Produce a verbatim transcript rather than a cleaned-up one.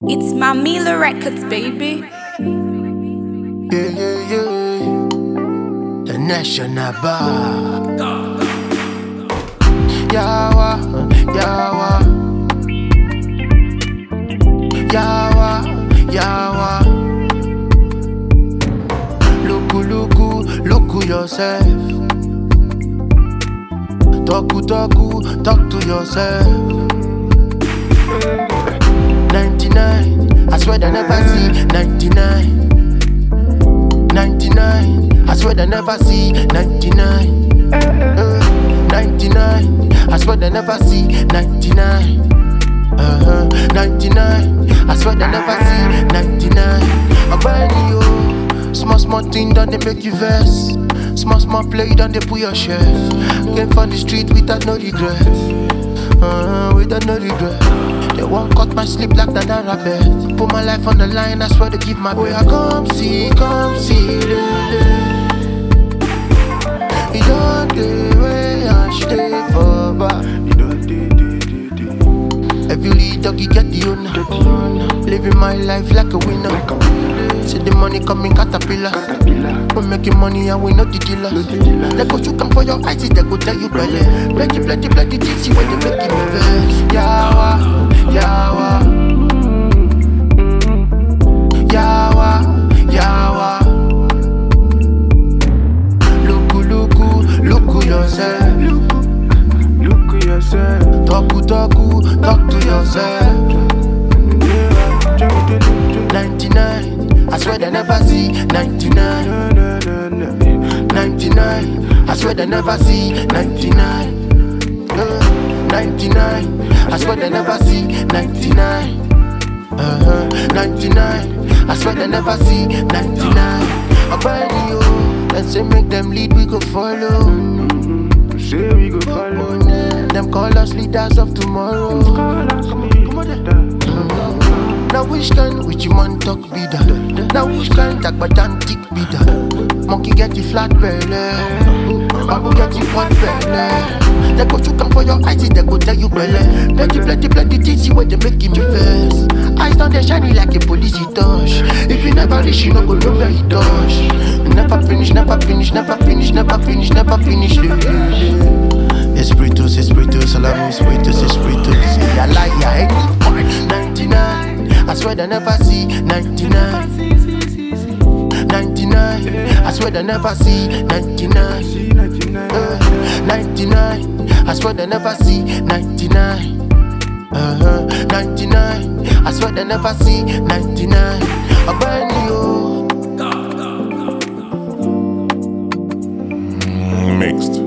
It's Mamila Records, baby. Yeah, yeah, yeah. The National Bar. Yawa, Yawa, Yawa, Yawa. Look, look, look yourself. Talk, talk, talk to yourself. ninety-nine, I swear they never see ninety-nine. ninety-nine, I swear they never see ninety-nine. Uh, ninety-nine, I swear they never see ninety-nine. Uh-huh. ninety-nine, I swear they never see ninety-nine. I buy you, small small thing that they make you vex. Small small play that they put your chef. Came from the street without no regret. Uh, without no regret. They won't cut my sleep like the rabbit. Put my life on the line, I swear to give my boy. I come see, come see, you don't do way I stay for back. Every little doggy get the owner. Living my life like a winner. See the money coming caterpillar. We're making money and we not the dealer. They go you come for your eyes, they go tell you belly. Plenty, plenty, plenty things when they make me vex. Yawa, Yawa, Yawa, Yawa. Look, look, look yourself. Look yourself. Talk, talk, talk to yourself. ninety-nine, I swear they never see ninety-nine. ninety-nine, I swear they never see ninety-nine. Uh, ninety-nine, I swear they never see ninety-nine. Uh-huh. ninety-nine, I swear they never see ninety-nine. I buy you, let's say make them lead, we go follow. Mm-hmm. Say we go follow. Them call us leaders of tomorrow. Come on, mm-hmm. Now which kind, which man talk be that? Now which kind, that but don't tick be that? Monkey get the flat belly, Babu get the hot belly. They go to come for your eyes, they go tell you belly. Plenty, plenty, plenty things where they make him vex. Eyes down they shiny like a police touch. If you never reach, you no go know where he touch. Never finish, never finish, never finish, never finish, never finish. Espiritus, espiritus, salam, espiritus, espiritus. Yeah, lie, yeah, hate ninety-nine, I swear they never see ninety-nine. ninety-nine, I swear they never see ninety-nine. Uh, ninety-nine, I swear they never see ninety-nine. Uh-huh. ninety-nine, I swear they never see ninety-nine. I burn you. Mixed.